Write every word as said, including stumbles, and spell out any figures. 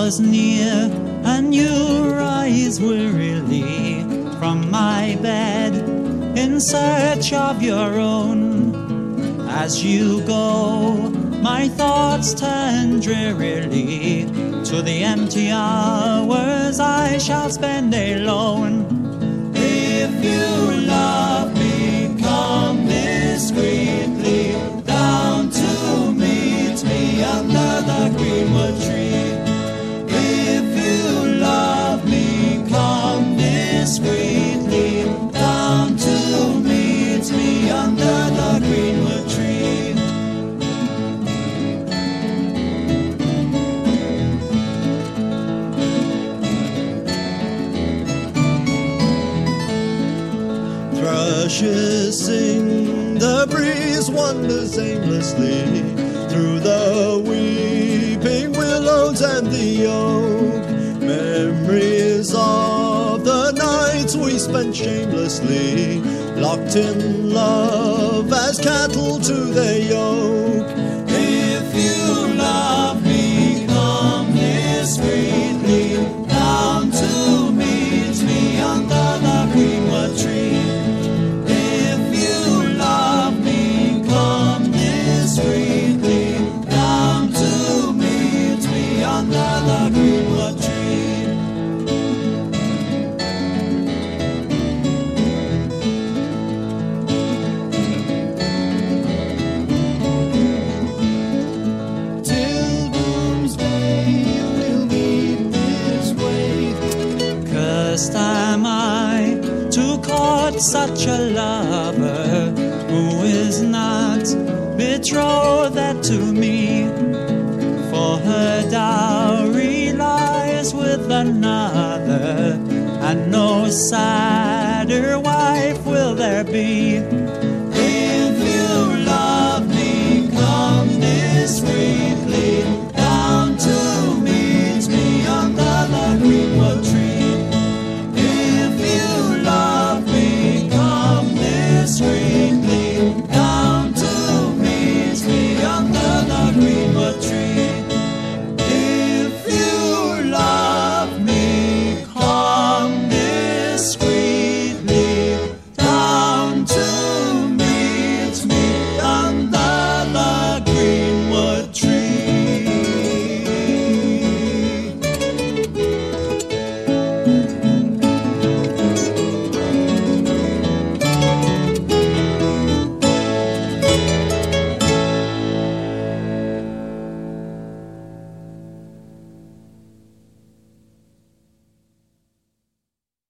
draws near and you rise wearily from my bed in search of your own. As you go, my thoughts turn drearily to the empty hours I shall spend alone. If you love me, come discreetly down to meet me under the greenwood tree. If you love me, come discreetly down to meet me under the greenwood tree. Thrushes sing, the breeze wanders aimlessly through the weeping willows and the oak. Memories of the nights we spent shamelessly, locked in love as cattle to their yoke. If you love me, come discreetly down to meet me under the greenwood tree. Down to meet me under the greenwood tree. Till doomsday we'll meet this way. Cursed am I to court such a lover who is not betrothed to me, for her dowry lies with another, and no sadder